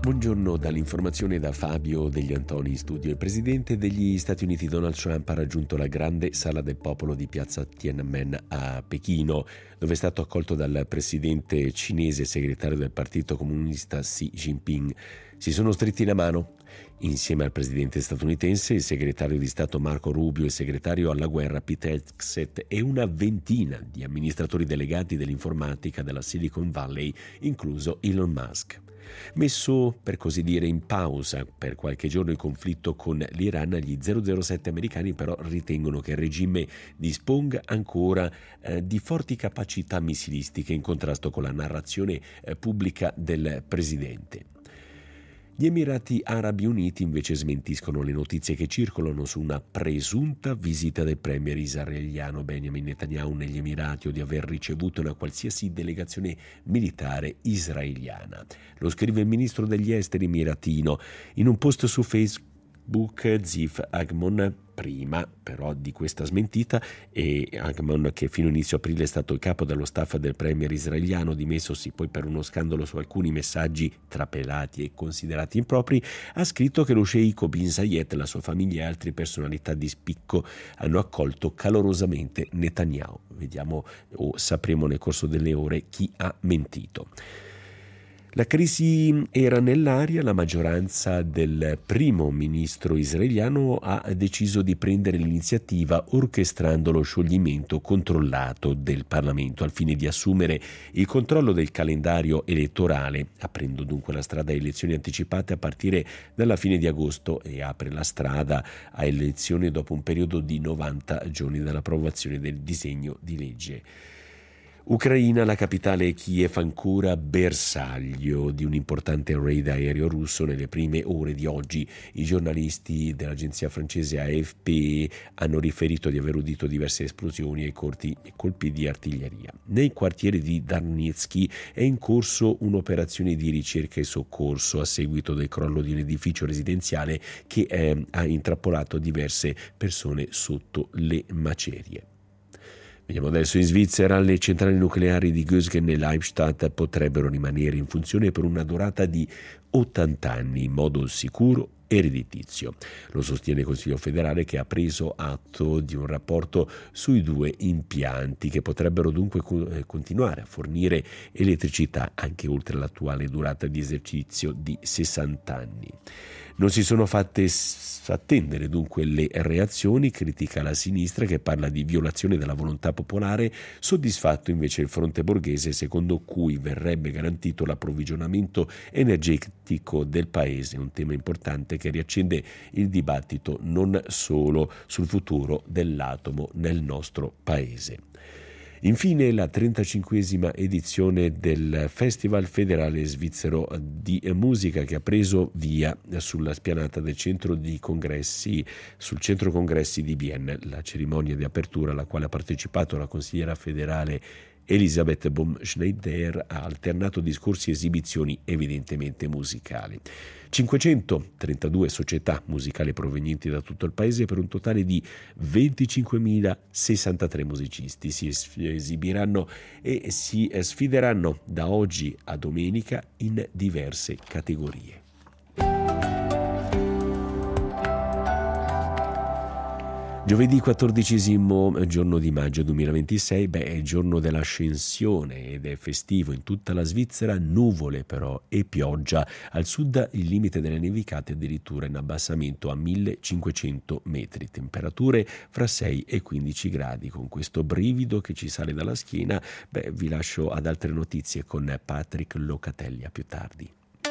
Buongiorno dall'informazione da Fabio Degli Antoni in studio. Il presidente degli Stati Uniti Donald Trump ha raggiunto la grande sala del popolo di piazza Tiananmen a Pechino, dove è stato accolto dal presidente cinese e segretario del Partito Comunista Xi Jinping. Si sono stretti la mano. Insieme al presidente statunitense, il segretario di Stato Marco Rubio e il segretario alla guerra Pete Hegseth e una ventina di amministratori delegati dell'informatica della Silicon Valley, incluso Elon Musk. Messo, per così dire, in pausa per qualche giorno il conflitto con l'Iran, gli 007 americani però ritengono che il regime disponga ancora di forti capacità missilistiche in contrasto con la narrazione pubblica del presidente. Gli Emirati Arabi Uniti invece smentiscono le notizie che circolano su una presunta visita del premier israeliano Benjamin Netanyahu negli Emirati o di aver ricevuto una qualsiasi delegazione militare israeliana. Lo scrive il ministro degli esteri emiratino in un post su Facebook. Ziv Agmon, prima però di questa smentita, e Agmon, che fino all'inizio aprile è stato il capo dello staff del premier israeliano, dimessosi poi per uno scandalo su alcuni messaggi trapelati e considerati impropri, ha scritto che lo sceicco bin Zayed, la sua famiglia e altre personalità di spicco hanno accolto calorosamente Netanyahu. Vediamo o sapremo nel corso delle ore chi ha mentito. La crisi era nell'aria, la maggioranza del primo ministro israeliano ha deciso di prendere l'iniziativa orchestrando lo scioglimento controllato del Parlamento al fine di assumere il controllo del calendario elettorale, aprendo dunque la strada a elezioni anticipate a partire dalla fine di agosto e apre la strada a elezioni dopo un periodo di 90 giorni dall'approvazione del disegno di legge. Ucraina, la capitale è Kiev, ancora bersaglio di un importante raid aereo russo. Nelle prime ore di oggi i giornalisti dell'agenzia francese AFP hanno riferito di aver udito diverse esplosioni e colpi di artiglieria. Nei quartieri di Darnitsky è in corso un'operazione di ricerca e soccorso a seguito del crollo di un edificio residenziale che ha intrappolato diverse persone sotto le macerie. Vediamo adesso in Svizzera. Le centrali nucleari di Gösgen e Leibstadt potrebbero rimanere in funzione per una durata di 80 anni in modo sicuro e redditizio. Lo sostiene il Consiglio federale, che ha preso atto di un rapporto sui due impianti che potrebbero dunque continuare a fornire elettricità anche oltre l'attuale durata di esercizio di 60 anni. Non si sono fatte attendere dunque le reazioni, critica la sinistra che parla di violazione della volontà popolare, soddisfatto invece il fronte borghese secondo cui verrebbe garantito l'approvvigionamento energetico del paese, un tema importante che riaccende il dibattito non solo sul futuro dell'atomo nel nostro paese. Infine la 35esima edizione del Festival Federale Svizzero di Musica, che ha preso via sulla spianata del centro congressi di Bienne. La cerimonia di apertura, alla quale ha partecipato la consigliera federale Elisabeth Baum-Schneider, ha alternato discorsi e esibizioni evidentemente musicali. 532 società musicali provenienti da tutto il paese per un totale di 25.063 musicisti si esibiranno e si sfideranno da oggi a domenica in diverse categorie. Giovedì 14° giorno di maggio 2026, è il giorno dell'ascensione ed è festivo in tutta la Svizzera, nuvole però e pioggia. Al sud il limite delle nevicate addirittura in abbassamento a 1500 metri, temperature fra 6 e 15 gradi. Con questo brivido che ci sale dalla schiena, vi lascio ad altre notizie con Patrick Locatelli, a più tardi.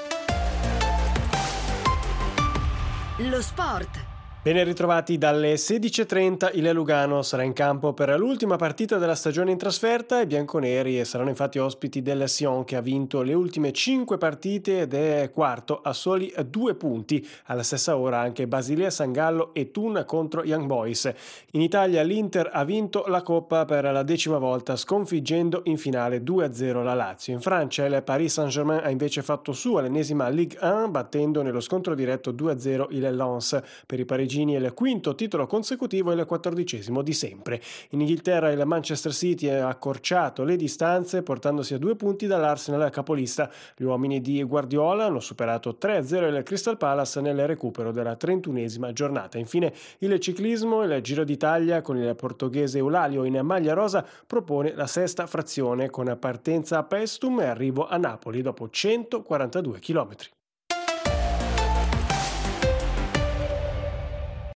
Lo sport. Ben ritrovati. Dalle 16.30 il Lugano sarà in campo per l'ultima partita della stagione in trasferta. I bianconeri saranno infatti ospiti del Sion, che ha vinto le ultime 5 partite ed è quarto a soli 2 punti. Alla stessa ora anche Basilea, San Gallo e Thun contro Young Boys. In Italia l'Inter ha vinto la Coppa per la 10ª volta, sconfiggendo in finale 2-0 la Lazio. In Francia il Paris Saint-Germain ha invece fatto sua l'ennesima Ligue 1, battendo nello scontro diretto 2-0 il Lens. Per i parigini parigini il quinto titolo consecutivo e il 14° di sempre. In Inghilterra il Manchester City ha accorciato le distanze portandosi a 2 punti dall'Arsenal capolista. Gli uomini di Guardiola hanno superato 3-0 il Crystal Palace nel recupero della 31esima giornata. Infine il ciclismo, il Giro d'Italia con il portoghese Eulalio in maglia rosa propone la sesta frazione con partenza a Paestum e arrivo a Napoli dopo 142 km.